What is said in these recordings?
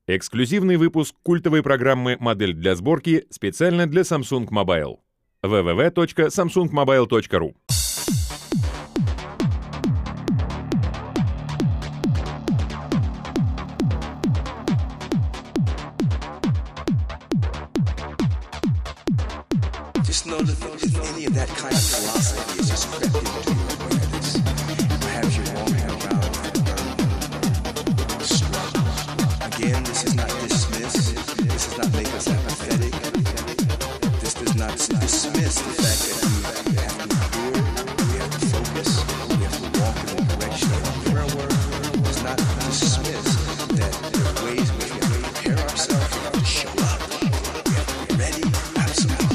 Эксклюзивный выпуск культовой программы «Модель для сборки» специально для Samsung Mobile. www.samsungmobile.ru. Just know that any of that kind of philosophy is just crept into your awareness. Perhaps you're walking around struggling. Again, this is not dismiss. This does not make us apathetic. This does not dismiss the fact that we have to endure, we have to focus, we have to walk in the direction of our prayer work. It does not dismiss that there are ways in which we have to prepare ourselves, we have to show up, we have to be ready, absolutely.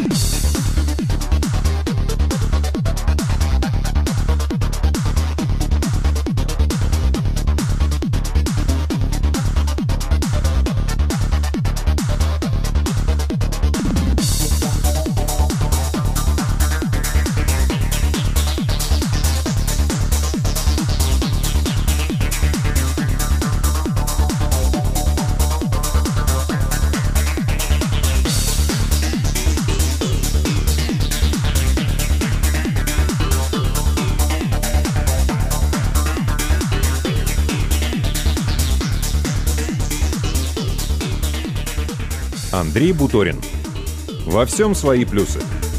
Андрей Буторин. Во всем свои плюсы.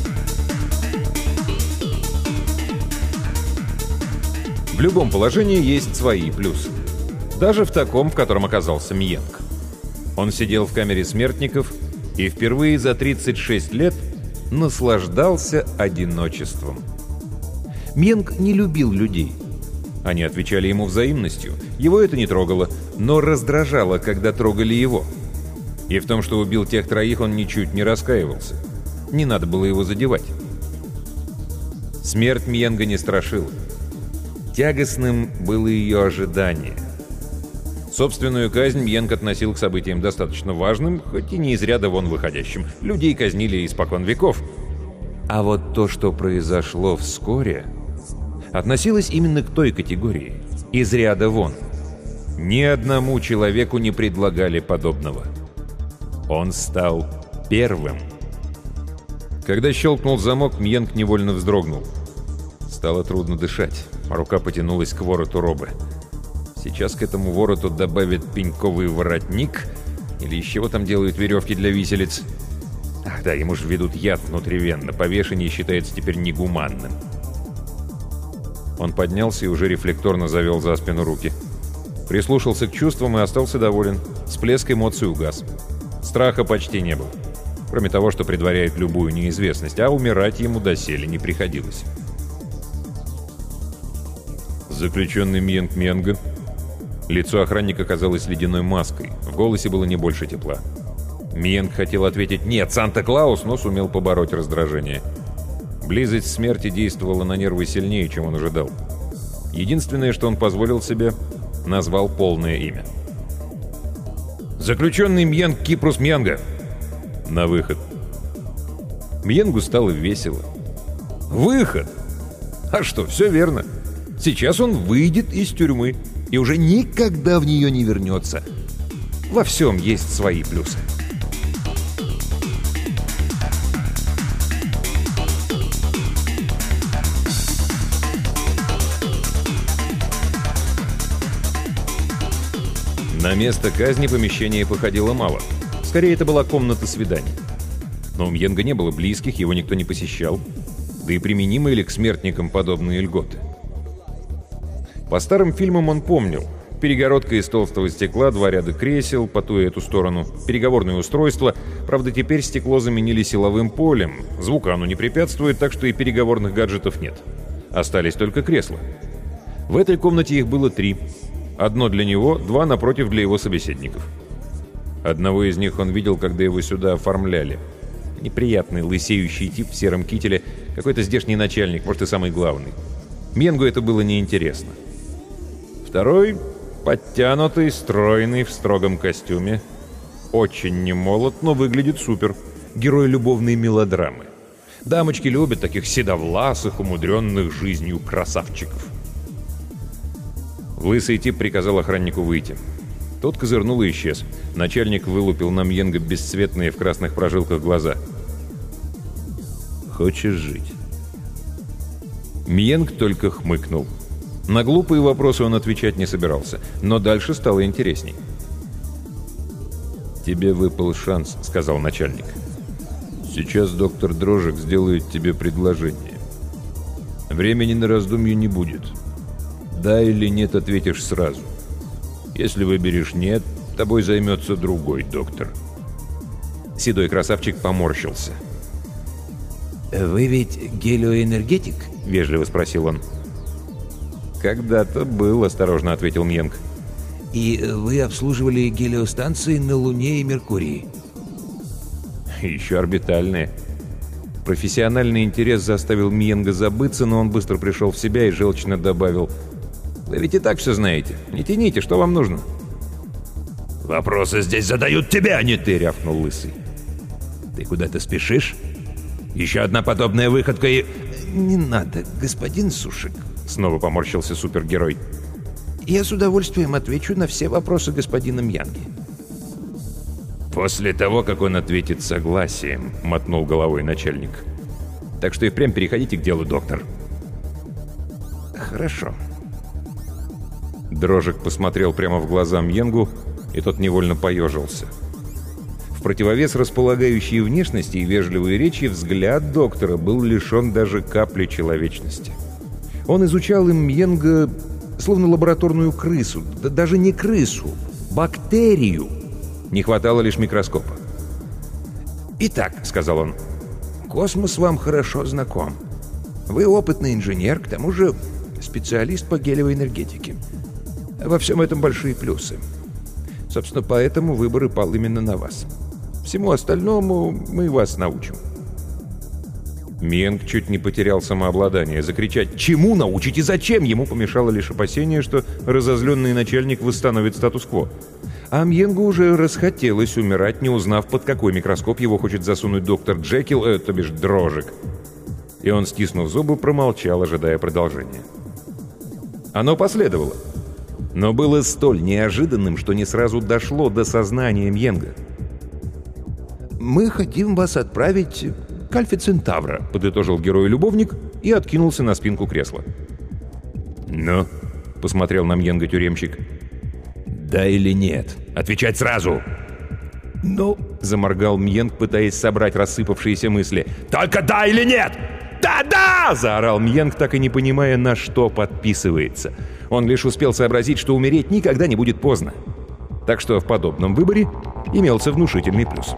В любом положении есть свои плюсы. Даже в таком, в котором оказался Мьенг. Он сидел в камере смертников и впервые за 36 лет наслаждался одиночеством. Мьенг не любил людей. Они отвечали ему взаимностью. Его это не трогало, но раздражало, когда трогали его. И в том, что убил тех троих, он ничуть не раскаивался. Не надо было его задевать. Смерть Мьенга не страшила. Тягостным было ее ожидание. Собственную казнь Мьенг относил к событиям достаточно важным, хоть и не из ряда вон выходящим. Людей казнили испокон веков. А вот то, что произошло вскоре, относилось именно к той категории. Из ряда вон. Ни одному человеку не предлагали подобного. Он стал первым. Когда щелкнул замок, Мьенг невольно вздрогнул. Стало трудно дышать. Рука потянулась к вороту робы. Сейчас к этому вороту добавят пеньковый воротник, или из чего там делают веревки для виселиц. Ах да, ему же ведут яд внутривенно. Повешение считается теперь негуманным. Он поднялся и уже рефлекторно завел за спину руки. Прислушался к чувствам и остался доволен. Всплеск эмоций угас. Страха почти не было. Кроме того, что предваряет любую неизвестность, а умирать ему доселе не приходилось. Заключенный Мьенг Мьенга. Лицо охранника казалось ледяной маской. В голосе было не больше тепла. Мьенг хотел ответить «Нет, Санта-Клаус», но сумел побороть раздражение. Близость смерти действовала на нервы сильнее, чем он ожидал. Единственное, что он позволил себе, назвал полное имя. «Заключенный Мьенг Кипрус Мьенга!» На выход. Мьенгу стало весело. Выход! А что, все верно. Сейчас он выйдет из тюрьмы и уже никогда в нее не вернется. Во всем есть свои плюсы. На место казни помещение походило мало. Скорее, это была комната свиданий. Но у Мьенга не было близких, его никто не посещал. Да и применимы ли к смертникам подобные льготы? По старым фильмам он помнил. Перегородка из толстого стекла, 2 ряда кресел по ту и эту сторону, переговорное устройство. Правда, теперь стекло заменили силовым полем. Звуку оно не препятствует, так что и переговорных гаджетов нет. Остались только кресла. В этой комнате их было 3. Одно для него, 2 напротив для его собеседников. Одного из них он видел, когда его сюда оформляли. Неприятный, лысеющий тип в сером кителе, какой-то здешний начальник, может и самый главный. Мьенгу это было неинтересно. Второй — подтянутый, стройный, в строгом костюме. Очень немолод, но выглядит супер. Герой любовной мелодрамы. Дамочки любят таких седовласых, умудренных жизнью красавчиков. Лысый тип приказал охраннику выйти. Тот козырнул и исчез. Начальник вылупил на Мьенга бесцветные в красных прожилках глаза. «Хочешь жить?» Мьенг только хмыкнул. На глупые вопросы он отвечать не собирался, но дальше стало интересней. «Тебе выпал шанс», — сказал начальник. «Сейчас доктор Дрожек сделает тебе предложение. Времени на раздумье не будет. Да или нет, ответишь сразу. Если выберешь «нет», тобой займется другой доктор». Седой красавчик поморщился. «Вы ведь гелиоэнергетик?» — вежливо спросил он. «Когда-то был», — осторожно ответил Мьенг. «И вы обслуживали гелиостанции на Луне и Меркурии?» «Еще орбитальные». Профессиональный интерес заставил Мьенга забыться, но он быстро пришел в себя и желчно добавил: «Вы ведь и так все знаете. Не тяните, что вам нужно?» «Вопросы здесь задают тебе, а не ты», — рявкнул Лысый. «Ты куда-то спешишь? Еще одна подобная выходка и...» «Не надо, господин Сушек», — снова поморщился супергерой. «Я с удовольствием отвечу на все вопросы господина Мьянги». «После того, как он ответит согласием», — мотнул головой начальник. «Так что и впрямь переходите к делу, доктор». «Хорошо». Дрожек посмотрел прямо в глаза Мьенгу, и тот невольно поежился. В противовес располагающей внешности и вежливой речи взгляд доктора был лишен даже капли человечности. Он изучал им Мьенга словно лабораторную крысу, да даже не крысу, бактерию. Не хватало лишь микроскопа. «Итак», — сказал он, — «космос вам хорошо знаком. Вы опытный инженер, к тому же специалист по гелевой энергетике. Во всем этом большие плюсы. Собственно, поэтому выбор и пал именно на вас. Всему остальному мы вас научим». Мьенг чуть не потерял самообладание. Закричать «Чему научить и зачем?» ему помешало лишь опасение, что разозленный начальник восстановит статус-кво. А Мьенгу уже расхотелось умирать, не узнав, под какой микроскоп его хочет засунуть доктор Джекил, то бишь Дрожек. И он, стиснув зубы, промолчал, ожидая продолжения. Оно последовало, но было столь неожиданным, что не сразу дошло до сознания Мьенга. «Мы хотим вас отправить к Альфе Центавра», — подытожил герой-любовник и откинулся на спинку кресла. «Ну?» — посмотрел на Мьенга тюремщик. «Да или нет? Отвечать сразу!» «Ну?» — заморгал Мьенг, пытаясь собрать рассыпавшиеся мысли. «Только да или нет?» «Да-да!» — заорал Мьенг, так и не понимая, на что подписывается. Он лишь успел сообразить, что умереть никогда не будет поздно. Так что в подобном выборе имелся внушительный плюс.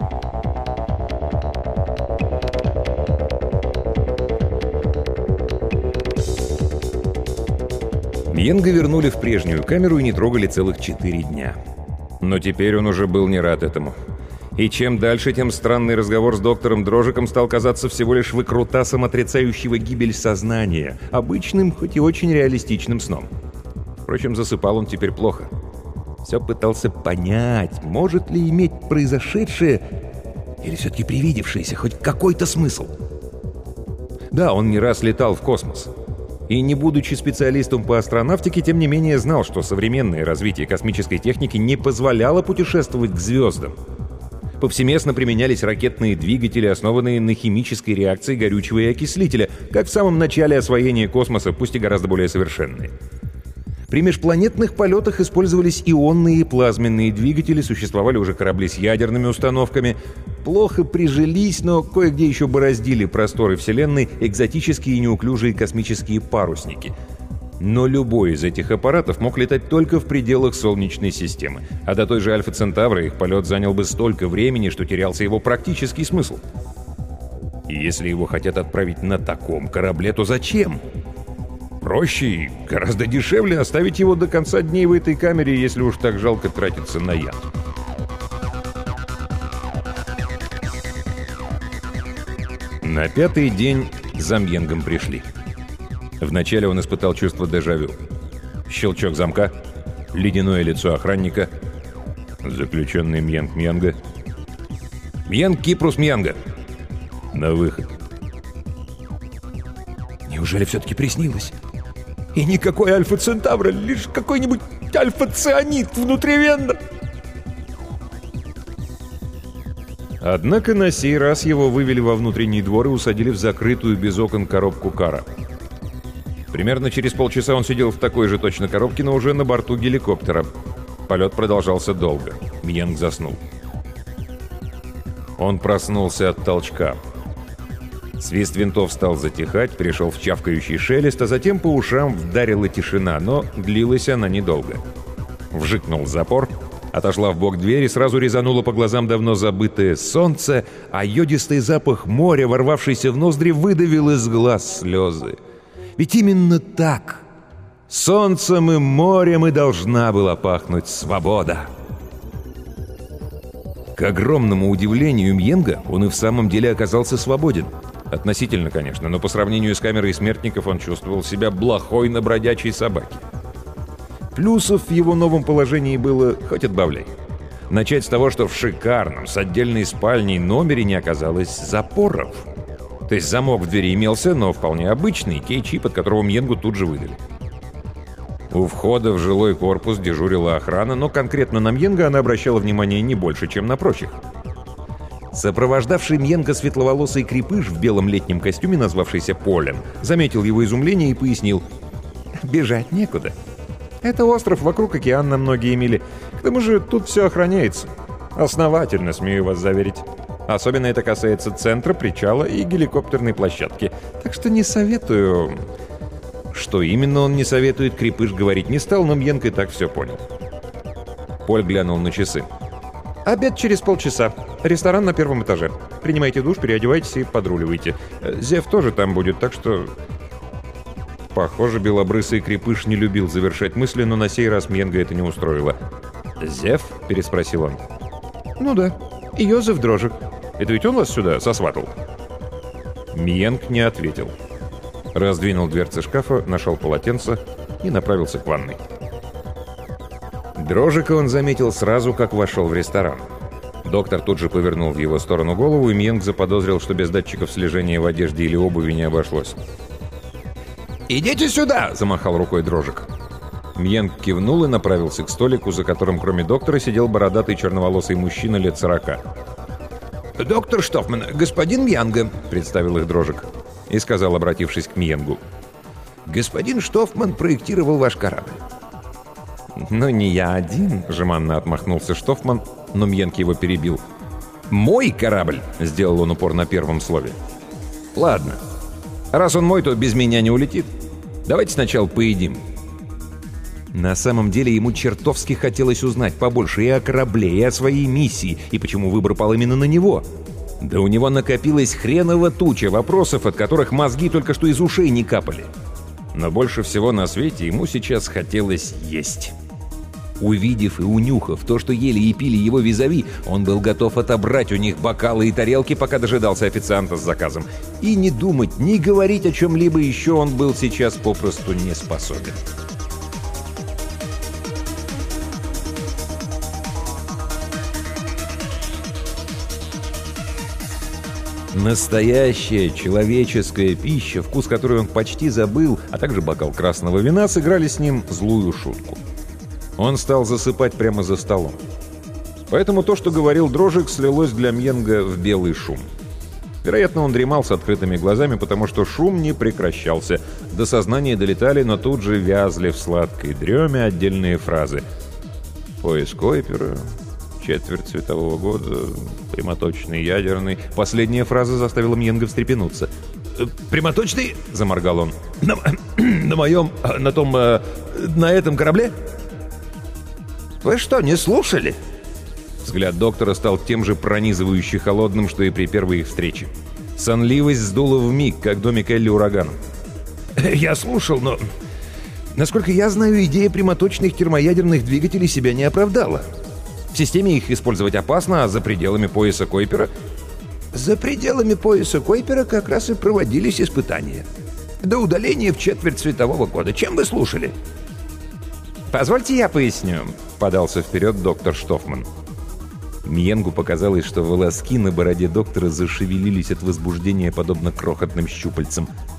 Мьенга вернули в прежнюю камеру и не трогали целых 4 дня. Но теперь он уже был не рад этому. И чем дальше, тем странный разговор с доктором Дрожеком стал казаться всего лишь выкрутасом отрицающего гибель сознания, обычным, хоть и очень реалистичным сном. Впрочем, засыпал он теперь плохо. Все пытался понять, может ли иметь произошедшее или все-таки привидевшееся хоть какой-то смысл. Да, он не раз летал в космос. И не будучи специалистом по астронавтике, тем не менее знал, что современное развитие космической техники не позволяло путешествовать к звездам. Повсеместно применялись ракетные двигатели, основанные на химической реакции горючего и окислителя, как в самом начале освоения космоса, пусть и гораздо более совершенные. При межпланетных полетах использовались ионные и плазменные двигатели, существовали уже корабли с ядерными установками. Плохо прижились, но кое-где еще бороздили просторы Вселенной экзотические и неуклюжие космические парусники. Но любой из этих аппаратов мог летать только в пределах Солнечной системы, а до той же Альфа Центавра их полет занял бы столько времени, что терялся его практический смысл. И если его хотят отправить на таком корабле, то зачем? Проще и гораздо дешевле оставить его до конца дней в этой камере, если уж так жалко тратиться на яд. На 5-й день за Мьенгом пришли. Вначале он испытал чувство дежавю. Щелчок замка, ледяное лицо охранника, заключенный Мьенг Мьянга. «Мьенг Кипрус Мьянга!» «На выход!» Неужели все-таки приснилось? И никакой Альфа Центавра, лишь какой-нибудь альфа-цианид внутривенно. Однако на сей раз его вывели во внутренний двор и усадили в закрытую без окон коробку кара. Примерно через полчаса он сидел в такой же точно коробке, но уже на борту геликоптера. Полет продолжался долго. Мьенг заснул. Он проснулся от толчка. Свист винтов стал затихать, пришел в чавкающий шелест, а затем по ушам вдарила тишина, но длилась она недолго. Вжикнул запор, отошла в бок дверь и сразу резануло по глазам давно забытое солнце, а йодистый запах моря, ворвавшийся в ноздри, выдавил из глаз слезы. Ведь именно так, солнцем и морем, и должна была пахнуть свобода. К огромному удивлению Мьенга, он и в самом деле оказался свободен. Относительно, конечно, но по сравнению с камерой смертников он чувствовал себя блохой на бродячей собаке. Плюсов в его новом положении было хоть отбавляй. Начать с того, что в шикарном, с отдельной спальней номере не оказалось запоров. То есть замок в двери имелся, но вполне обычный, кей-чип, от которого Мьенгу тут же выдали. У входа в жилой корпус дежурила охрана, но конкретно на Мьенга она обращала внимание не больше, чем на прочих. Сопровождавший Мьенга светловолосый крепыш в белом летнем костюме, назвавшийся Полем, заметил его изумление и пояснил: «Бежать некуда. Это остров, вокруг океан на многие мили. К тому же тут все охраняется. Основательно, смею вас заверить. Особенно это касается центра, причала и геликоптерной площадки. Так что не советую...» Что именно он не советует, крепыш говорить не стал, но Мьенг и так все понял. Поль глянул на часы. «Обед через полчаса. Ресторан на первом этаже. Принимайте душ, переодевайтесь и подруливайте. Зев тоже там будет, так что...» Похоже, белобрысый крепыш не любил завершать мысли, но на сей раз Мьенга это не устроило. «Зев?» — переспросил он. «Ну да. И Йозеф Дрожек. Это ведь он вас сюда сосватал?» Мьенг не ответил. Раздвинул дверцы шкафа, нашел полотенце и направился к ванной. Дрожека он заметил сразу, как вошел в ресторан. Доктор тут же повернул в его сторону голову, и Мьенг заподозрил, что без датчиков слежения в одежде или обуви не обошлось. «Идите сюда!» — замахал рукой Дрожек. Мьенг кивнул и направился к столику, за которым кроме доктора сидел бородатый черноволосый мужчина лет 40. «Доктор Штофман, господин Мьенга», — представил их Дрожек. И сказал, обратившись к Мьенгу: «Господин Штофман проектировал ваш корабль». «Ну, не я один», — жеманно отмахнулся Штофман, но Мьенг его перебил. «Мой корабль», — сделал он упор на первом слове. «Ладно. Раз он мой, то без меня не улетит. Давайте сначала поедим». На самом деле ему чертовски хотелось узнать побольше и о корабле, и о своей миссии, и почему выбор пал именно на него. Да у него накопилась хренова туча вопросов, от которых мозги только что из ушей не капали. Но больше всего на свете ему сейчас хотелось есть. Увидев и унюхав то, что ели и пили его визави, он был готов отобрать у них бокалы и тарелки, пока дожидался официанта с заказом. И не думать, не говорить о чем-либо еще он был сейчас попросту не способен. Настоящая человеческая пища, вкус которой он почти забыл, а также бокал красного вина, сыграли с ним злую шутку. Он стал засыпать прямо за столом. Поэтому то, что говорил Дрожек, слилось для Мьенга в белый шум. Вероятно, он дремал с открытыми глазами, потому что шум не прекращался. До сознания долетали, но тут же вязли в сладкой дреме отдельные фразы. «Поиск Койпера», «Четверть светового года», «Прямоточный ядерный». Последняя фраза заставила Мьенга встрепенуться. «Прямоточный?» — заморгал он. «На моем... на этом корабле?» «Вы что, не слушали?» Взгляд доктора стал тем же пронизывающе холодным, что и при первой их встрече. Сонливость сдула вмиг, как домик Элли ураганом. «Я слушал, но... насколько я знаю, идея прямоточных термоядерных двигателей себя не оправдала. В системе их использовать опасно, а за пределами пояса Койпера...» «За пределами пояса Койпера как раз и проводились испытания. До удаления в четверть светового года. Чем вы слушали?» «Позвольте я поясню», — подался вперед доктор Штофман. Мьенгу показалось, что волоски на бороде доктора зашевелились от возбуждения, подобно крохотным щупальцам.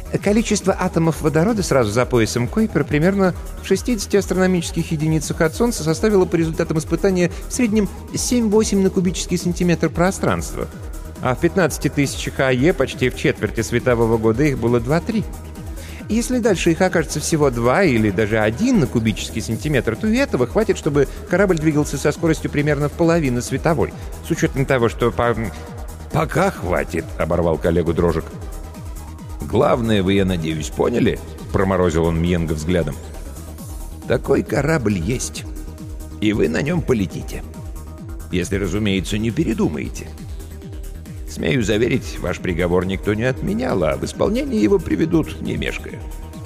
Количество атомов водорода сразу за поясом Койпера примерно в 60 астрономических единицах от Солнца составило по результатам испытания в среднем 7-8 на кубический сантиметр пространства. А в 15 тысячах АЕ почти в четверти светового года их было 2-3. Если дальше их окажется всего 2 или даже 1 на кубический сантиметр, то и этого хватит, чтобы корабль двигался со скоростью примерно в половину световой. С учетом того, что... «Пока хватит», — оборвал коллегу Дрожек. «Главное, вы, я надеюсь, поняли?» — проморозил он Мьенга взглядом. «Такой корабль есть, и вы на нем полетите. Если, разумеется, не передумаете. Смею заверить, ваш приговор никто не отменял, а в исполнение его приведут, не мешкая».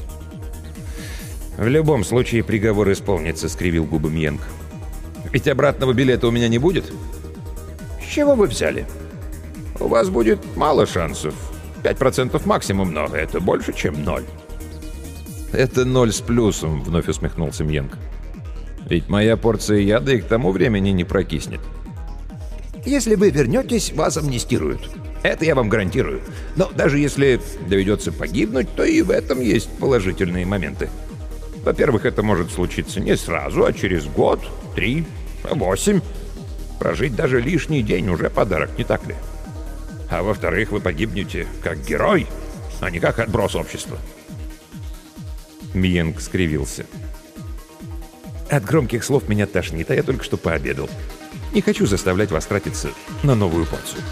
«В любом случае приговор исполнится», — скривил губы Мьенг. «Ведь обратного билета у меня не будет?» «С чего вы взяли?» «У вас будет мало шансов. 5% максимум, но это больше, чем 0. «Это 0 с плюсом», — вновь усмехнулся Мьенг. «Ведь моя порция яда и к тому времени не прокиснет». «Если вы вернетесь, вас амнистируют. Это я вам гарантирую. Но даже если доведется погибнуть, то и в этом есть положительные моменты. Во-первых, это может случиться не сразу, а через год, 3, 8. Прожить даже лишний день уже подарок, не так ли? А во-вторых, вы погибнете как герой, а не как отброс общества». Мьенг скривился. «От громких слов меня тошнит, а я только что пообедал. Не хочу заставлять вас тратиться на новую порцию».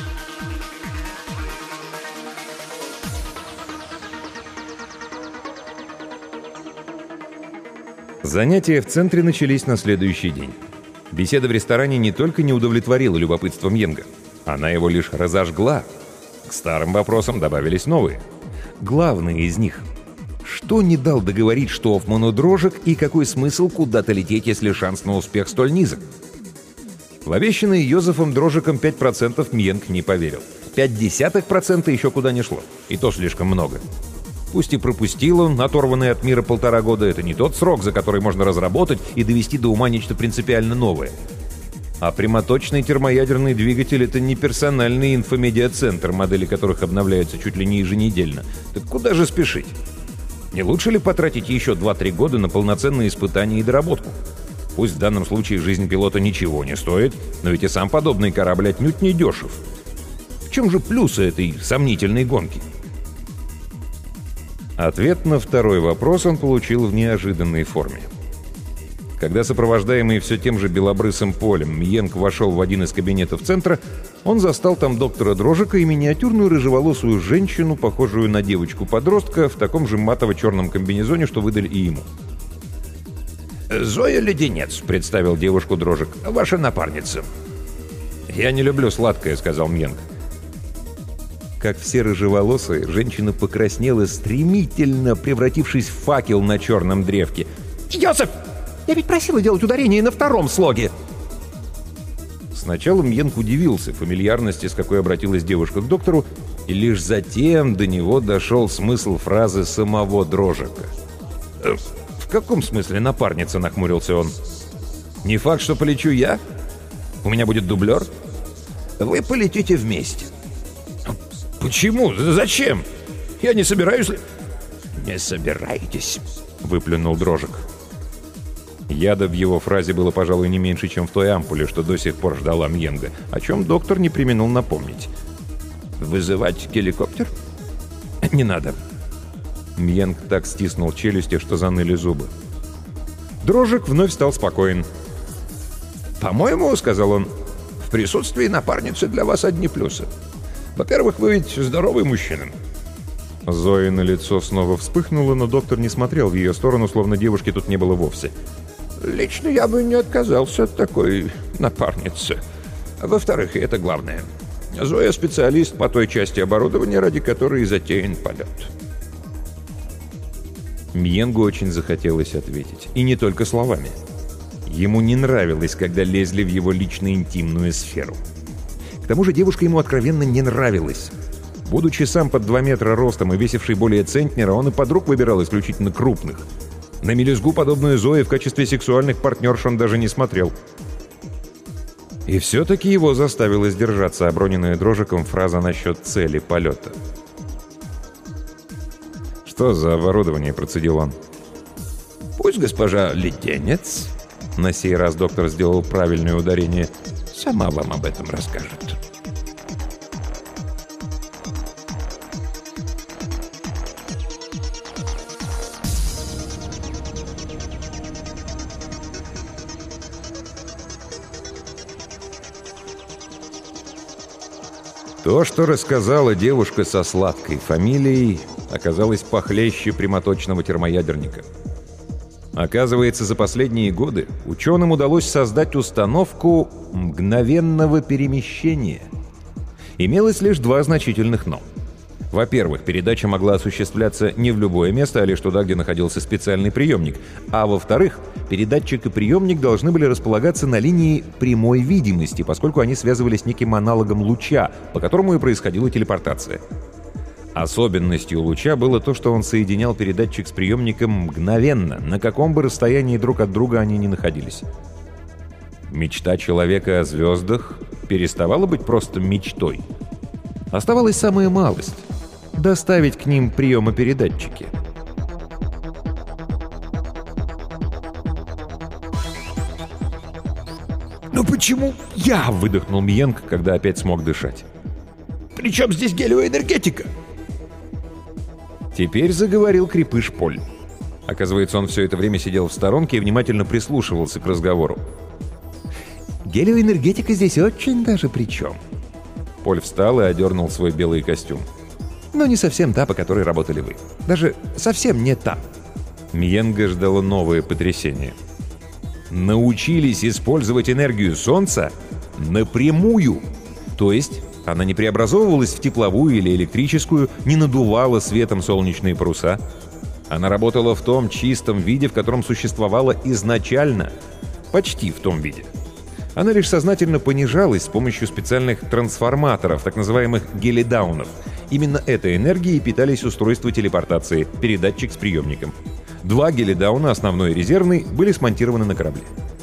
Занятия в центре начались на следующий день. Беседа в ресторане не только не удовлетворила любопытство Мьенга, она его лишь разожгла. К старым вопросам добавились новые. Главный из них — что не дал договорить Штофману Дрожек и какой смысл куда-то лететь, если шанс на успех столь низок? В обещанные Йозефом Дрожеком 5% Мьенг не поверил. 0,5% еще куда не шло. И то слишком много. Пусть и пропустил он, оторванный от мира 1,5 года, это не тот срок, за который можно разработать и довести до ума нечто принципиально новое. А прямоточный термоядерный двигатель — это не персональный инфомедиацентр, модели которых обновляются чуть ли не еженедельно. Так куда же спешить? Не лучше ли потратить еще 2-3 года на полноценные испытания и доработку? Пусть в данном случае жизнь пилота ничего не стоит, но ведь и сам подобный корабль отнюдь не дешев. В чем же плюсы этой сомнительной гонки? Ответ на второй вопрос он получил в неожиданной форме. Когда сопровождаемый все тем же белобрысым полем Мьенг вошел в один из кабинетов центра, он застал там доктора Дрожека и миниатюрную рыжеволосую женщину, похожую на девочку-подростка, в таком же матово-черном комбинезоне, что выдали и ему. «Зоя Леденец», — представил девушку Дрожек, — «ваша напарница». «Я не люблю сладкое», — сказал Мьенг. Как все рыжеволосые, женщина покраснела стремительно, превратившись в факел на черном древке. «Йозеф! Я ведь просила делать ударение на втором слоге!» Сначала Мьенг удивился фамильярности, с какой обратилась девушка к доктору, и лишь затем до него дошел смысл фразы самого Дрожека. «В каком смысле напарница?» — нахмурился он. «Не факт, что полечу я? У меня будет дублер?» «Вы полетите вместе». «Почему? Зачем? Я не собираюсь...» «Не собираетесь», — выплюнул Дрожек. Яда в его фразе было, пожалуй, не меньше, чем в той ампуле, что до сих пор ждала Мьенга, о чем доктор не преминул напомнить. «Вызывать геликоптер?» «Не надо». Мьенг так стиснул челюсти, что заныли зубы. Дрожек вновь стал спокоен. «По-моему, — сказал он, — в присутствии напарницы для вас одни плюсы. Во-первых, вы ведь здоровый мужчина». Зоина лицо снова вспыхнуло, но доктор не смотрел в ее сторону, словно девушки тут не было вовсе. «Лично я бы не отказался от такой напарницы. Во-вторых, и это главное, Зоя — специалист по той части оборудования, ради которой и затеян полет». Мьенгу очень захотелось ответить. И не только словами. Ему не нравилось, когда лезли в его лично-интимную сферу. К тому же девушка ему откровенно не нравилась. Будучи сам под 2 метра ростом и весивший более центнера, он и подруг выбирал исключительно крупных. На мелюзгу, подобную Зое, в качестве сексуальных партнерш он даже не смотрел. И все-таки его заставила сдержаться оброненная Дрожеком фраза насчет цели полета. «Что за оборудование?» — процедил он. «Пусть госпожа Леденец», на сей раз доктор сделал правильное ударение, «сама вам об этом расскажет». То, что рассказала девушка со сладкой фамилией, оказалось похлеще прямоточного термоядерника. Оказывается, за последние годы ученым удалось создать установку мгновенного перемещения. Имелось лишь два значительных «но». Во-первых, передача могла осуществляться не в любое место, а лишь туда, где находился специальный приемник. А во-вторых, передатчик и приемник должны были располагаться на линии прямой видимости, поскольку они связывались с неким аналогом луча, по которому и происходила телепортация. Особенностью луча было то, что он соединял передатчик с приемником мгновенно, на каком бы расстоянии друг от друга они ни находились. Мечта человека о звездах переставала быть просто мечтой. Оставалась самая малость — доставить к ним приемопередатчики. «Но почему я?» — выдохнул Мьенг, когда опять смог дышать. «При чем здесь гелиоэнергетика?» Теперь заговорил крепыш Поль. Оказывается, он все это время сидел в сторонке и внимательно прислушивался к разговору. Гелиоэнергетика здесь очень даже при чем. Поль встал и одернул свой белый костюм. Но не совсем та, по которой работали вы. Даже совсем не та. Мьенга ждало новое потрясение. Научились использовать энергию Солнца напрямую. То есть она не преобразовывалась в тепловую или электрическую, не надувала светом солнечные паруса. Она работала в том чистом виде, в котором существовала изначально. Почти в том виде. Она лишь сознательно понижалась с помощью специальных трансформаторов, так называемых гелидаунов. Именно этой энергией питались устройства телепортации, передатчик с приемником. Два гелидауна, основной и резервный, были смонтированы на корабле.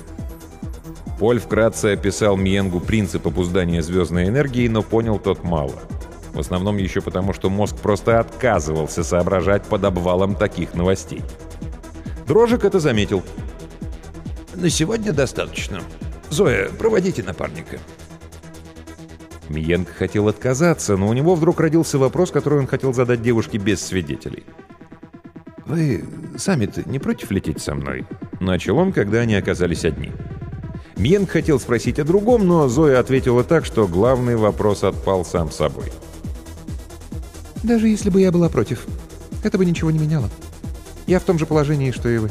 Поль вкратце описал Мьенгу принцип обуздания звездной энергии, но понял тот мало. В основном еще потому, что мозг просто отказывался соображать под обвалом таких новостей. Дрожек это заметил. «На сегодня достаточно. Зоя, проводите напарника». Мьенг хотел отказаться, но у него вдруг родился вопрос, который он хотел задать девушке без свидетелей. «Вы сами-то не против лететь со мной?» — начал он, когда они оказались одни. Мьенг хотел спросить о другом, но Зоя ответила так, что главный вопрос отпал сам собой. Даже если бы я была против, это бы ничего не меняло. Я в том же положении, что и вы.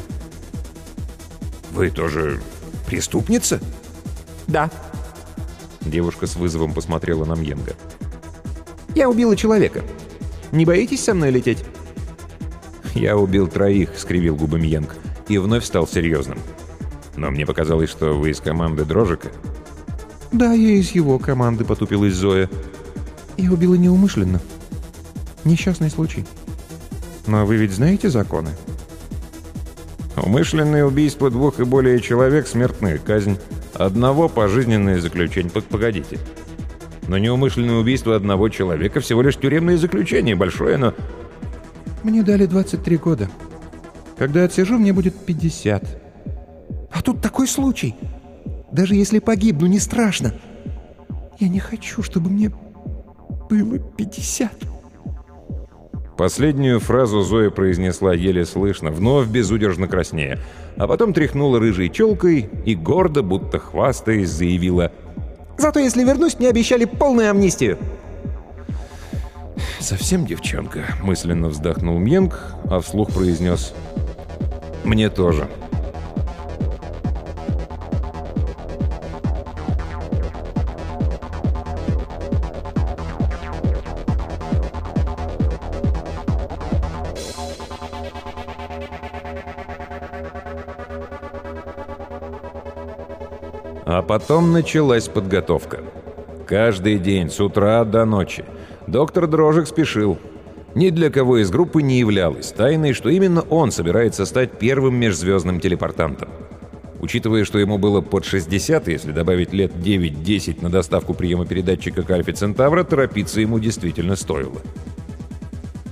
«Вы тоже преступница?» Да. Девушка с вызовом посмотрела на Мьенга. Я убила человека. Не боитесь со мной лететь? «Я убил 3», — скривил губы Мьенг, и вновь стал серьезным. «Но мне показалось, что вы из команды Дрожика». Да, я из его команды, потупилась Зоя. Я убила неумышленно. Несчастный случай. Но вы ведь знаете законы? Умышленное убийство 2 и более человек — смертная казнь. 1 — пожизненное заключение. Погодите. Но неумышленное убийство 1 человека — всего лишь тюремное заключение. Большое, но... Мне дали 23 года. Когда отсижу, мне будет 50. А тут такой случай. Даже если погибну, не страшно. Я не хочу, чтобы мне было 50. Последнюю фразу Зоя произнесла еле слышно, вновь безудержно краснея, а потом тряхнула рыжей челкой и гордо, будто хвастаясь, заявила: «Зато если вернусь, мне обещали полную амнистию». «Совсем девчонка», — мысленно вздохнул Мьенг, а вслух произнес: «Мне тоже». А потом началась подготовка. Каждый день, с утра до ночи. Доктор Дрожек спешил. Ни для кого из группы не являлось тайной, что именно он собирается стать первым межзвездным телепортантом. Учитывая, что ему было под 60, если добавить лет 9-10 на доставку приема передатчика к Альфе Центавра, торопиться ему действительно стоило.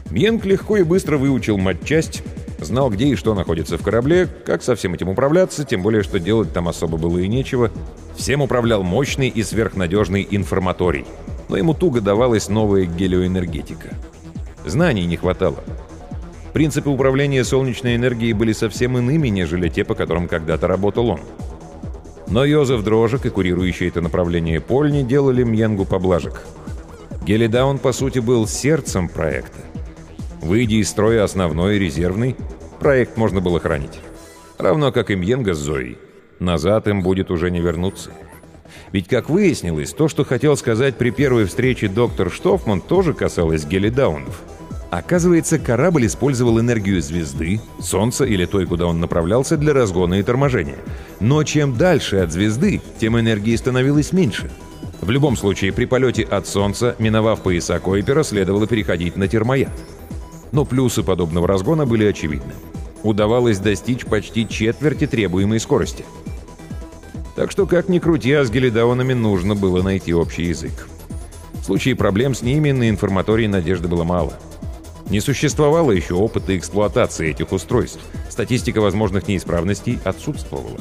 Мьенг легко и быстро выучил матчасть, знал, где и что находится в корабле, как со всем этим управляться, тем более, что делать там особо было и нечего. Всем управлял мощный и сверхнадежный информаторий, но ему туго давалась новая гелиоэнергетика. Знаний не хватало. Принципы управления солнечной энергией были совсем иными, нежели те, по которым когда-то работал он. Но Йозеф Дрожек и курирующий это направление Польни делали Мьенгу поблажек. Гелидаун, по сути, был сердцем проекта. Выйдя из строя основной и резервный, проект можно было хранить. Равно как и Мьенга с Зоей. Назад им будет уже не вернуться. Ведь, как выяснилось, то, что хотел сказать при первой встрече доктор Штофман, тоже касалось гелидаунов. Оказывается, корабль использовал энергию звезды, Солнца или той, куда он направлялся, для разгона и торможения. Но чем дальше от звезды, тем энергии становилось меньше. В любом случае, при полете от Солнца, миновав пояса Койпера, следовало переходить на термояд. Но плюсы подобного разгона были очевидны. Удавалось достичь почти четверти требуемой скорости. Так что, как ни крути, а с гелидаунами нужно было найти общий язык. В случае проблем с ними на информатории надежды было мало. Не существовало еще опыта эксплуатации этих устройств. Статистика возможных неисправностей отсутствовала.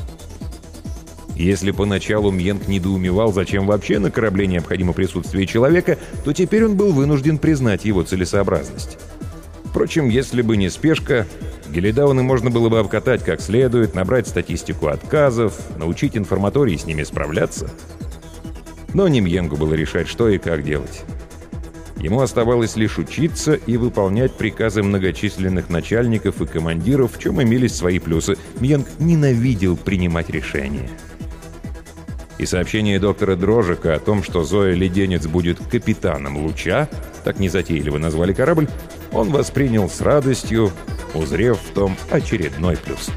Если поначалу Мьенг недоумевал, зачем вообще на корабле необходимо присутствие человека, то теперь он был вынужден признать его целесообразность. Впрочем, если бы не спешка, гелидауны можно было бы обкатать как следует, набрать статистику отказов, научить информаторий с ними справляться. Но не Мьенгу было решать, что и как делать. Ему оставалось лишь учиться и выполнять приказы многочисленных начальников и командиров, в чем имелись свои плюсы. Мьенг ненавидел принимать решения. И сообщение доктора Дрожека о том, что Зоя Леденец будет капитаном «Луча», так незатейливо назвали корабль, он воспринял с радостью, узрев в том очередной плюс.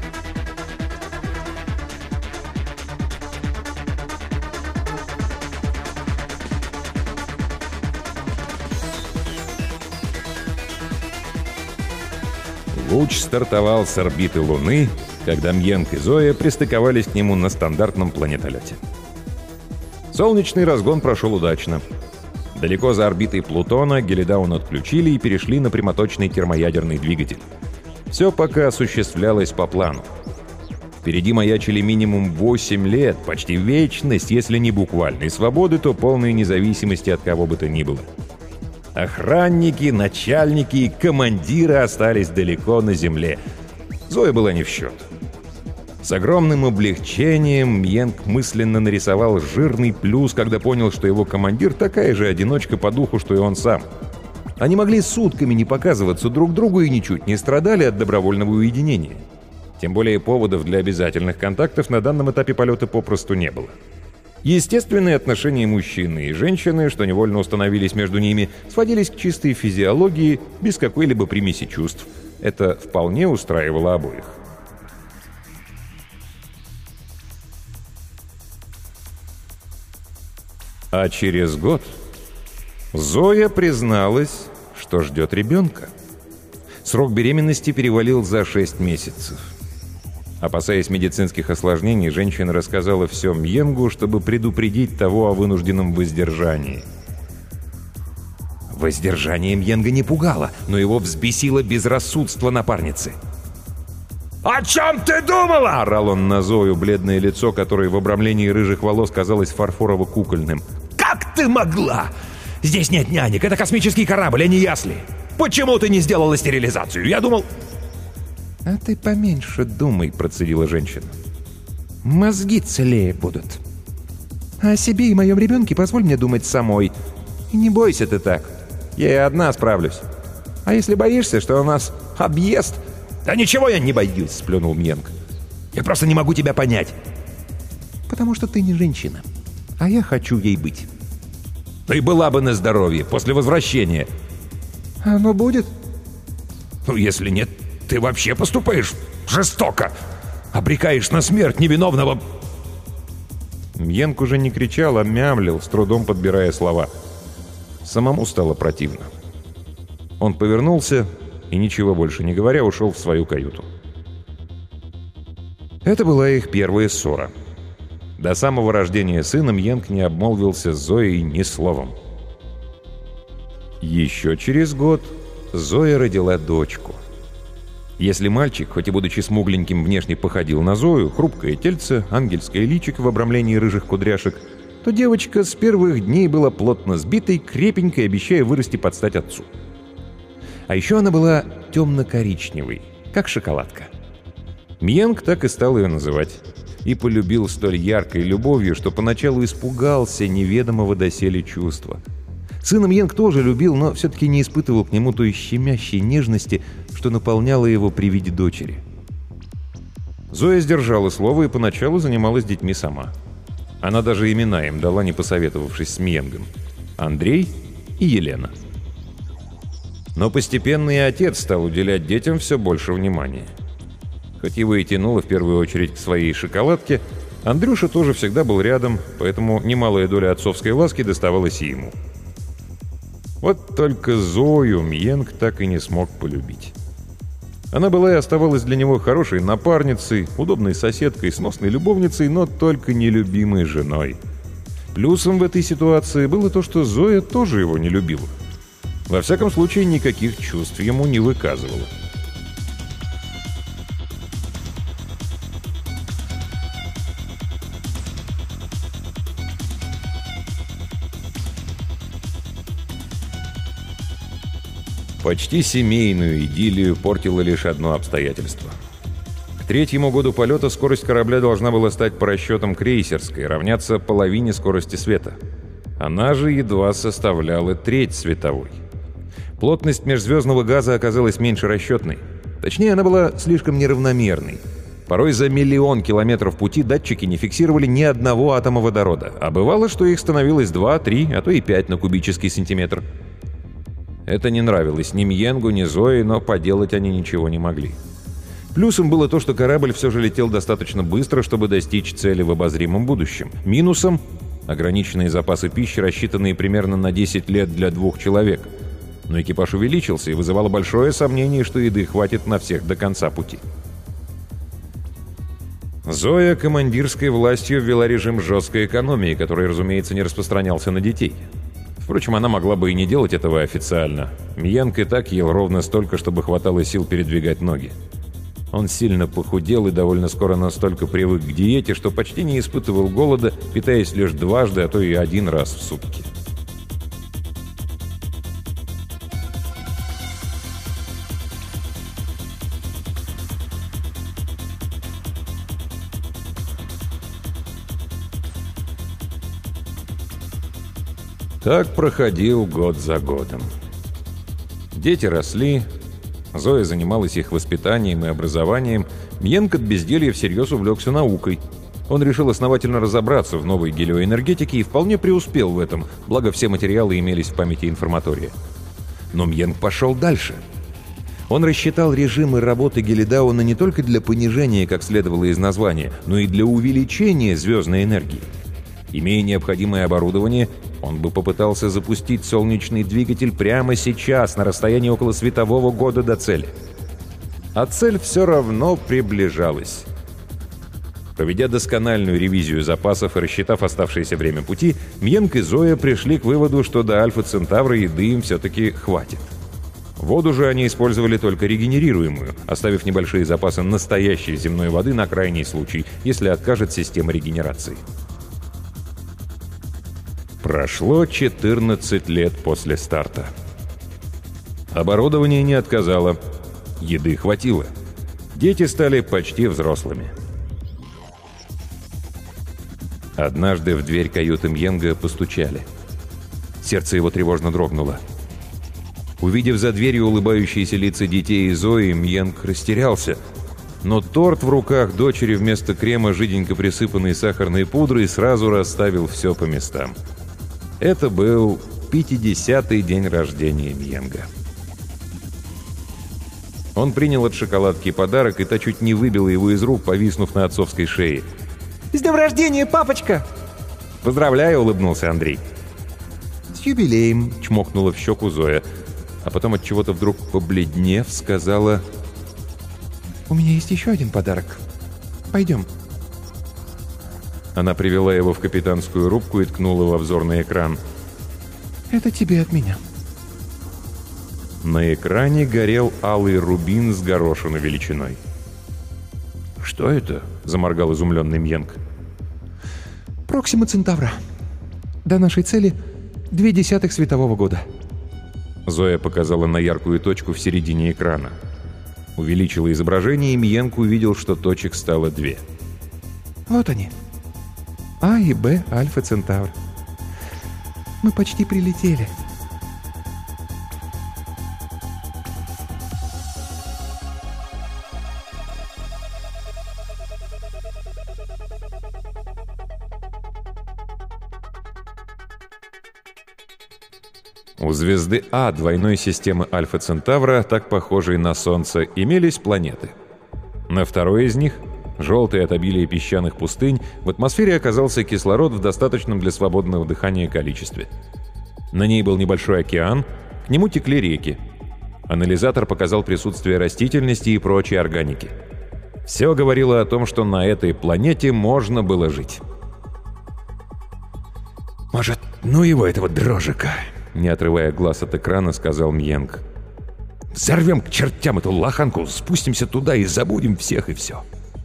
Луч стартовал с орбиты Луны, когда Мьенг и Зоя пристыковались к нему на стандартном планетолете. Солнечный разгон прошел удачно. Далеко за орбитой Плутона гелидаун отключили и перешли на прямоточный термоядерный двигатель. Все пока осуществлялось по плану. Впереди маячили минимум 8 лет, почти вечность, если не буквальной свободы, то полной независимости от кого бы то ни было. Охранники, начальники и командиры остались далеко на земле. Зоя была не в счет. С огромным облегчением Мьенг мысленно нарисовал жирный плюс, когда понял, что его командир такая же одиночка по духу, что и он сам. Они могли сутками не показываться друг другу и ничуть не страдали от добровольного уединения. Тем более поводов для обязательных контактов на данном этапе полета попросту не было. Естественные отношения мужчины и женщины, что невольно установились между ними, сводились к чистой физиологии, без какой-либо примеси чувств. Это вполне устраивало обоих. А через год Зоя призналась, что ждет ребенка. Срок беременности перевалил за 6 месяцев. Опасаясь медицинских осложнений, женщина рассказала все Мьенгу, чтобы предупредить того о вынужденном воздержании. Воздержание Мьенга не пугало, но его взбесило безрассудство напарницы. «О чем ты думала?» — орал он на Зою, бледное лицо, которое в обрамлении рыжих волос казалось фарфорово-кукольным. «Как ты могла? Здесь нет нянек, это космический корабль, а не ясли. Почему ты не сделала стерилизацию? Я думал...» «А ты поменьше думай», — процедила женщина. «Мозги целее будут. А о себе и моем ребенке позволь мне думать самой. И не бойся ты так. Я и одна справлюсь. А если боишься, что у нас объезд...» «Да ничего я не боюсь», — сплюнул Мьенг. «Я просто не могу тебя понять». «Потому что ты не женщина, а я хочу ей быть». «Ты была бы на здоровье после возвращения». «Оно будет?» «Ну, если нет, ты вообще поступаешь жестоко. Обрекаешь на смерть невиновного...» Мьенг уже не кричал, а мямлил, с трудом подбирая слова. Самому стало противно. Он повернулся и, ничего больше не говоря, ушел в свою каюту. Это была их первая ссора. До самого рождения сына Мьенг не обмолвился с Зоей ни словом. Еще через год Зоя родила дочку. Если мальчик, хоть и будучи смугленьким, внешне походил на Зою, хрупкое тельце, ангельское личико в обрамлении рыжих кудряшек, то девочка с первых дней была плотно сбитой, крепенькой, обещая вырасти под стать отцу. А еще она была темно-коричневой, как шоколадка. Мьенг так и стал ее называть. И полюбил столь яркой любовью, что поначалу испугался неведомого доселе чувства. Сына Мьенг тоже любил, но все-таки не испытывал к нему той щемящей нежности, что наполняло его при виде дочери. Зоя сдержала слово и поначалу занималась детьми сама. Она даже имена им дала, не посоветовавшись с Мьенгом: Андрей и Елена. Но постепенно и отец стал уделять детям все больше внимания. Хоть его и тянуло в первую очередь к своей шоколадке, Андрюша тоже всегда был рядом, поэтому немалая доля отцовской ласки доставалась и ему. Вот только Зою Мьенг так и не смог полюбить. Она была и оставалась для него хорошей напарницей, удобной соседкой, сносной любовницей, но только нелюбимой женой. Плюсом в этой ситуации было то, что Зоя тоже его не любила. Во всяком случае, никаких чувств ему не выказывала. Почти семейную идиллию портило лишь одно обстоятельство. К 3-му году полета скорость корабля должна была стать по расчетам крейсерской, равняться половине скорости света. Она же едва составляла треть световой. Плотность межзвездного газа оказалась меньше расчетной. Точнее, она была слишком неравномерной. Порой за миллион километров пути датчики не фиксировали ни одного атома водорода, а бывало, что их становилось 2, 3, а то и 5 на кубический сантиметр. Это не нравилось ни Мьенгу, ни Зое, но поделать они ничего не могли. Плюсом было то, что корабль все же летел достаточно быстро, чтобы достичь цели в обозримом будущем. Минусом — ограниченные запасы пищи, рассчитанные примерно на 10 лет для 2 человек. Но экипаж увеличился, и вызывало большое сомнение, что еды хватит на всех до конца пути. Зоя командирской властью ввела режим жесткой экономии, который, разумеется, не распространялся на детей. Впрочем, она могла бы и не делать этого официально. Мьенг и так ел ровно столько, чтобы хватало сил передвигать ноги. Он сильно похудел и довольно скоро настолько привык к диете, что почти не испытывал голода, питаясь лишь дважды, а то и 1 раз в сутки. Так проходил год за годом. Дети росли, Зоя занималась их воспитанием и образованием, Мьенг от безделья всерьез увлекся наукой. Он решил основательно разобраться в новой гелиоэнергетике и вполне преуспел в этом, благо все материалы имелись в памяти информатория. Но Мьенг пошел дальше. Он рассчитал режимы работы Гелидауна не только для понижения, как следовало из названия, но и для увеличения звездной энергии. Имея необходимое оборудование, он бы попытался запустить солнечный двигатель прямо сейчас, на расстоянии около светового года до цели. А цель все равно приближалась. Проведя доскональную ревизию запасов и рассчитав оставшееся время пути, Мьенг и Зоя пришли к выводу, что до Альфа Центавра еды им все-таки хватит. Воду же они использовали только регенерируемую, оставив небольшие запасы настоящей земной воды на крайний случай, если откажет система регенерации. Прошло 14 лет после старта. Оборудование не отказало. Еды хватило. Дети стали почти взрослыми. Однажды в дверь каюты Мьенга постучали. Сердце его тревожно дрогнуло. Увидев за дверью улыбающиеся лица детей и Зои, Мьенг растерялся. Но торт в руках дочери вместо крема, жиденько присыпанный сахарной пудрой, сразу расставил все по местам. Это был 50-й день рождения Мьенга. Он принял от шоколадки подарок, и та чуть не выбила его из рук, повиснув на отцовской шее. «С днем рождения, папочка!» «Поздравляю!» — улыбнулся Андрей. «С юбилеем!» — чмокнула в щеку Зоя, а потом от чего-то вдруг побледнев сказала: «У меня есть еще один подарок. Пойдем». Она привела его в капитанскую рубку и ткнула в обзорный экран. «Это тебе от меня». На экране горел алый рубин с горошину величиной. «Что это?» — заморгал изумленный Мьенг. «Проксима Центавра. До нашей цели 0,2 светового года». Зоя показала на яркую точку в середине экрана. Увеличила изображение, и Мьенг увидел, что точек стало 2. Вот они. А и Б Альфа Центавр. Мы почти прилетели. У звезды А двойной системы Альфа Центавра, так похожей на Солнце, имелись планеты. На второй из них, желтый от обилия песчаных пустынь, в атмосфере оказался кислород в достаточном для свободного дыхания количестве. На ней был небольшой океан, к нему текли реки. Анализатор показал присутствие растительности и прочей органики. Все говорило о том, что на этой планете можно было жить. «Может, ну его, этого дрожика?» Не отрывая глаз от экрана, сказал Мьенг. «Взорвем к чертям эту лоханку, спустимся туда и забудем всех и все».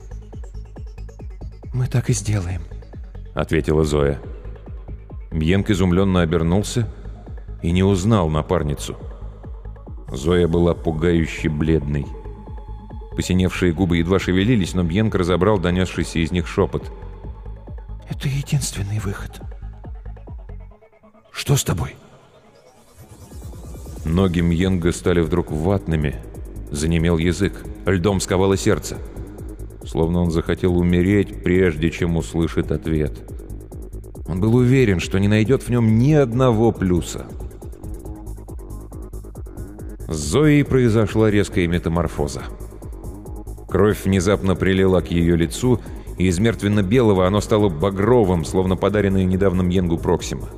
«Мы так и сделаем», — ответила Зоя. Мьенг изумленно обернулся и не узнал напарницу. Зоя была пугающе бледной. Посиневшие губы едва шевелились, но Мьенг разобрал донесшийся из них шепот. «Это единственный выход». «Что с тобой?» Ноги Мьенга стали вдруг ватными, занемел язык, льдом сковало сердце. Словно он захотел умереть, прежде чем услышит ответ. Он был уверен, что не найдет в нем ни одного плюса. С Зоей произошла резкая метаморфоза. Кровь внезапно прилила к ее лицу, и из мертвенно-белого оно стало багровым, словно подаренное недавно Мьенгу Проксима.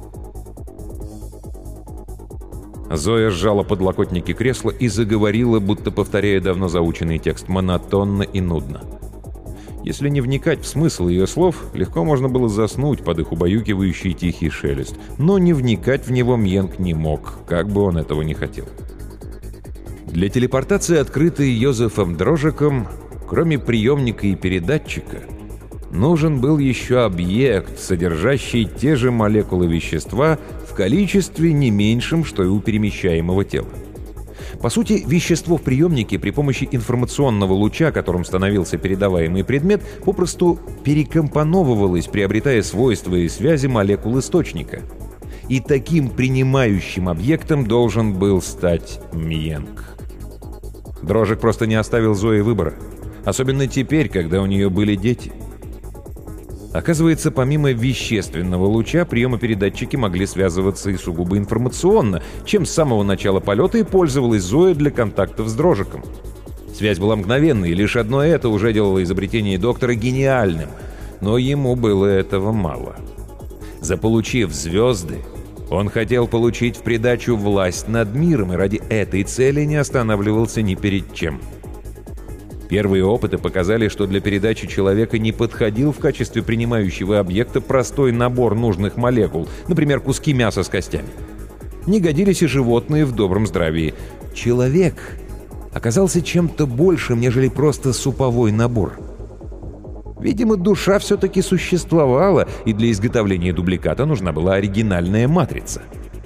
Зоя сжала подлокотники кресла и заговорила, будто повторяя давно заученный текст, монотонно и нудно. Если не вникать в смысл ее слов, легко можно было заснуть под их убаюкивающий тихий шелест, но не вникать в него Мьенг не мог, как бы он этого не хотел. Для телепортации, открытой Йозефом Дрожиком, кроме приемника и передатчика, нужен был еще объект, содержащий те же молекулы вещества в количестве не меньшем, что и у перемещаемого тела. По сути, вещество в приемнике при помощи информационного луча, которым становился передаваемый предмет, попросту перекомпоновывалось, приобретая свойства и связи молекул источника. И таким принимающим объектом должен был стать Мьенг. Дрожик просто не оставил Зое выбора, особенно теперь, когда у нее были дети. Оказывается, помимо вещественного луча, приемопередатчики могли связываться и сугубо информационно, чем с самого начала полета и пользовалась Зоя для контактов с Дрожиком. Связь была мгновенной, и лишь одно это уже делало изобретение доктора гениальным, но ему было этого мало. Заполучив звезды, он хотел получить в придачу власть над миром, и ради этой цели не останавливался ни перед чем. Первые опыты показали, что для передачи человека не подходил в качестве принимающего объекта простой набор нужных молекул, например, куски мяса с костями. Не годились и животные в добром здравии. Человек оказался чем-то большим, нежели просто суповой набор. Видимо, душа все-таки существовала, и для изготовления дубликата нужна была оригинальная матрица.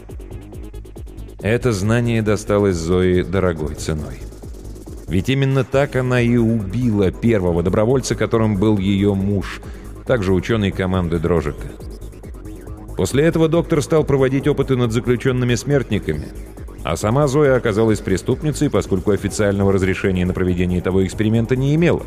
Это знание досталось Зое дорогой ценой. Ведь именно так она и убила первого добровольца, которым был ее муж, также ученый команды Дрожика. После этого доктор стал проводить опыты над заключенными смертниками, а сама Зоя оказалась преступницей, поскольку официального разрешения на проведение того эксперимента не имела.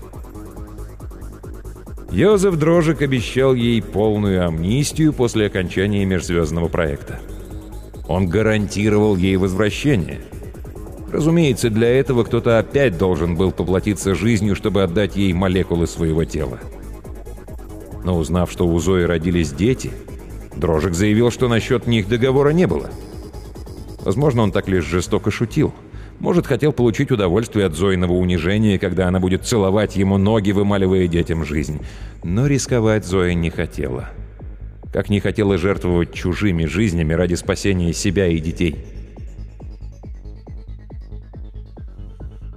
Йозеф Дрожик обещал ей полную амнистию после окончания межзвездного проекта. Он гарантировал ей возвращение. Разумеется, для этого кто-то опять должен был поплатиться жизнью, чтобы отдать ей молекулы своего тела. Но узнав, что у Зои родились дети, Дрожик заявил, что насчет них договора не было. Возможно, он так лишь жестоко шутил. Может, хотел получить удовольствие от Зоиного унижения, когда она будет целовать ему ноги, вымаливая детям жизнь. Но рисковать Зоя не хотела. Как не хотела жертвовать чужими жизнями ради спасения себя и детей.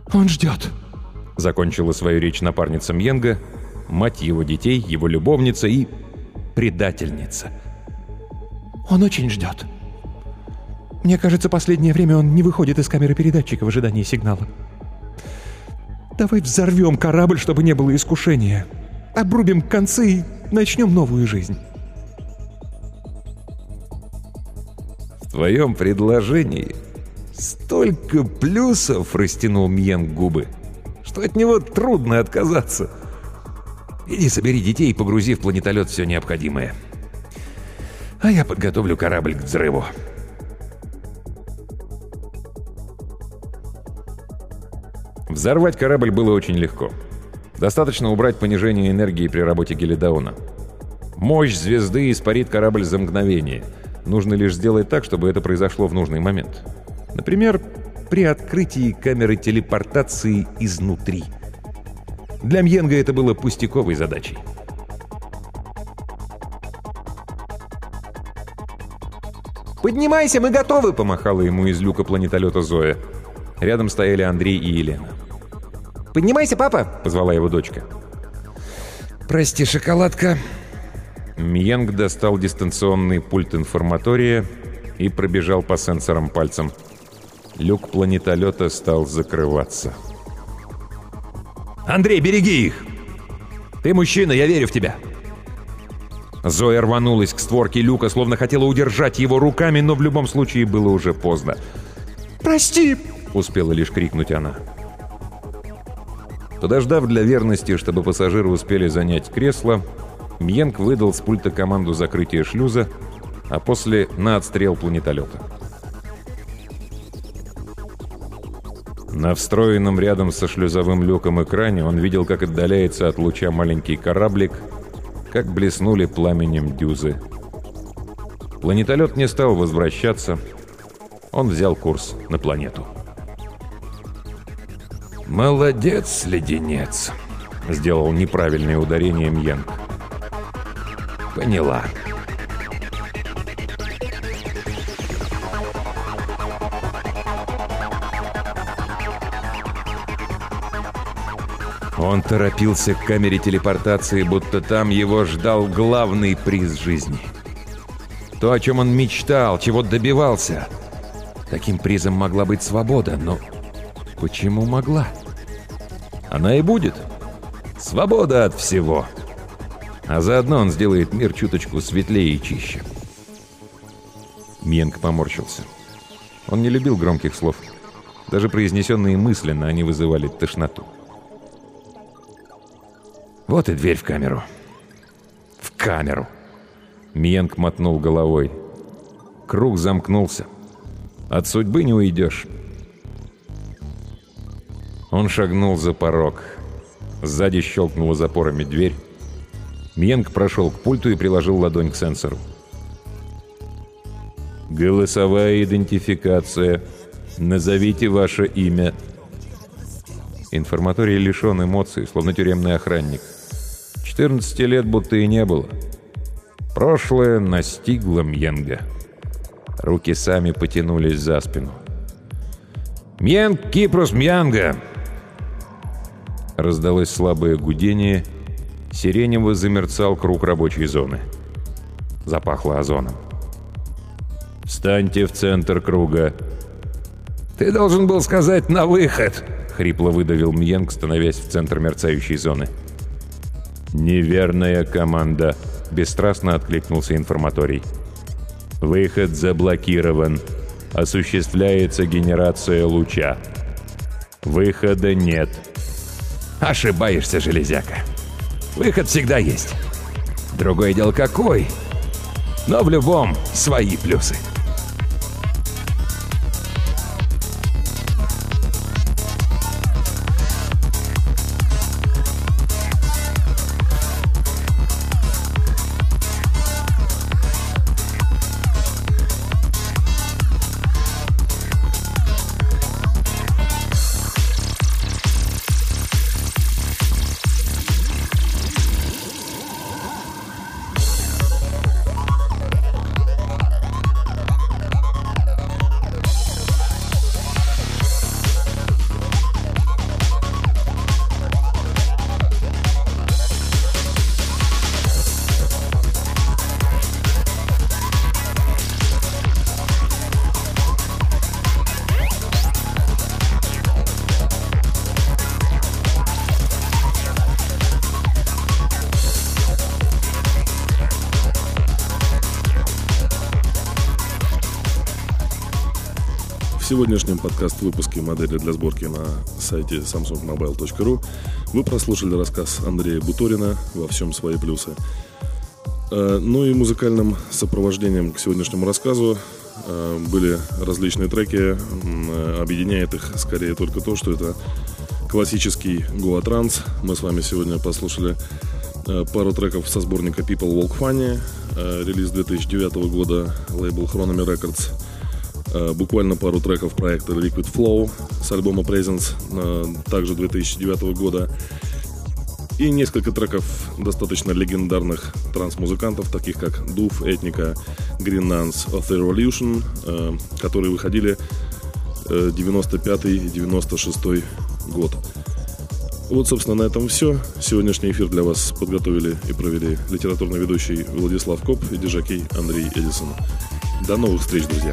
«Он ждет», — закончила свою речь напарница Мьенга, мать его детей, его любовница и предательница. «Он очень ждет. Мне кажется, последнее время он не выходит из камеры передатчика в ожидании сигнала. Давай взорвем корабль, чтобы не было искушения. Обрубим концы и начнем новую жизнь». «В твоем предложении столько плюсов», — растянул Мьенг губы, «что от него трудно отказаться. Иди собери детей и погрузи в планетолет все необходимое. А я подготовлю корабль к взрыву». Взорвать корабль было очень легко. Достаточно убрать понижение энергии при работе Гелидаона. Мощь звезды испарит корабль за мгновение. Нужно лишь сделать так, чтобы это произошло в нужный момент. Например, при открытии камеры телепортации изнутри. Для Мьенга это было пустяковой задачей. «Поднимайся, мы готовы!» — помахала ему из люка планетолета Зоя. Рядом стояли Андрей и Елена. «Поднимайся, папа!» — позвала его дочка. «Прости, шоколадка». Мьенг достал дистанционный пульт информатория и пробежал по сенсорам пальцем. Люк планетолета стал закрываться. «Андрей, береги их! Ты мужчина, я верю в тебя!» Зоя рванулась к створке люка, словно хотела удержать его руками, но в любом случае было уже поздно. «Прости!» — успела лишь крикнуть она. Подождав для верности, чтобы пассажиры успели занять кресло, Мьенг выдал с пульта команду закрытия шлюза, а после — на отстрел планетолета. На встроенном рядом со шлюзовым люком экране он видел, как отдаляется от луча маленький кораблик, как блеснули пламенем дюзы. Планетолет не стал возвращаться, он взял курс на планету. «Молодец, леденец!» — сделал неправильное ударение Мьенг. «Поняла». Он торопился к камере телепортации, будто там его ждал главный приз жизни. То, о чем он мечтал, чего добивался. Таким призом могла быть свобода, но почему могла? Она и будет. Свобода от всего. А заодно он сделает мир чуточку светлее и чище. Мьенг поморщился. Он не любил громких слов. Даже произнесенные мысленно они вызывали тошноту. Вот и дверь в камеру. В камеру. Мьенг мотнул головой. Круг замкнулся. От судьбы не уйдешь. Он шагнул за порог. Сзади щелкнула запорами дверь. Мьенг прошел к пульту и приложил ладонь к сенсору. «Голосовая идентификация. Назовите ваше имя». Информаторий лишен эмоций, словно тюремный охранник. 14 лет будто и не было. Прошлое настигло Мьенга. Руки сами потянулись за спину. «Мьенг Кипрос Мьянга!» Раздалось слабое гудение. Сиренево замерцал круг рабочей зоны. Запахло озоном. «Встаньте в центр круга!» «Ты должен был сказать «на выход!»» — хрипло выдавил Мьенг, становясь в центр мерцающей зоны. «Неверная команда!» — бесстрастно откликнулся информаторий. «Выход заблокирован. Осуществляется генерация луча. Выхода нет». «Ошибаешься, железяка. Выход всегда есть. Другое дело какой. Но в любом свои плюсы». сегодняшнем подкаст-выпуске «Модели для сборки» на сайте samsungmobile.ru вы прослушали рассказ Андрея Буторина «Во всем свои плюсы». Ну и музыкальным сопровождением к сегодняшнему рассказу были различные треки. Объединяет их скорее только то, что это классический гоа-транс. Мы с вами сегодня послушали пару треков со сборника People Walk Funny, релиз 2009 года, лейбл Chronomy Records. Буквально пару треков проекта Liquid Flow с альбома Presence, также 2009 года. И несколько треков достаточно легендарных транс-музыкантов, таких как Doof, Ethnica, Green Nuns, of the Revolution, которые выходили 95-96 год. Вот, собственно, на этом все. Сегодняшний эфир для вас подготовили и провели литературный ведущий Владислав Коп и диджей Андрей Эдисон. До новых встреч, друзья!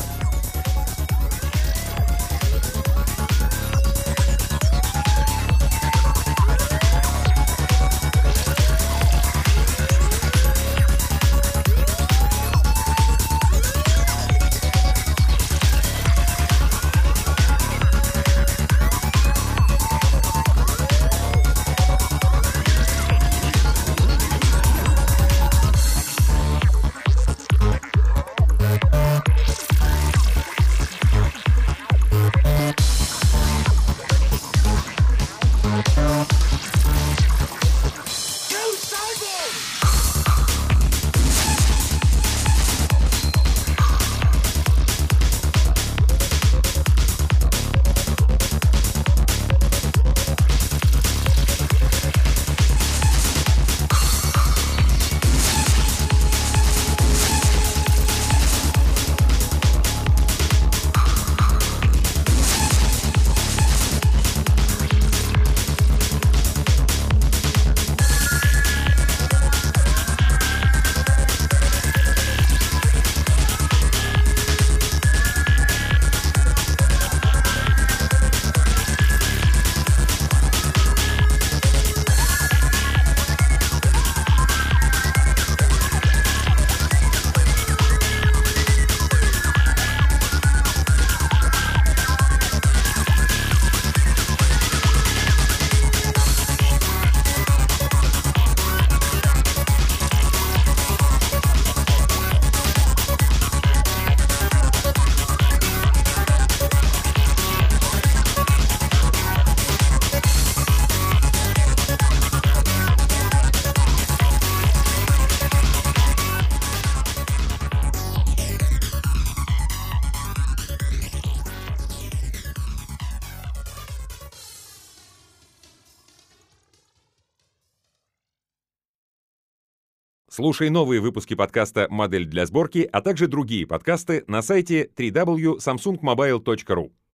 Слушай новые выпуски подкаста «Модель для сборки», а также другие подкасты на сайте www.samsungmobile.ru.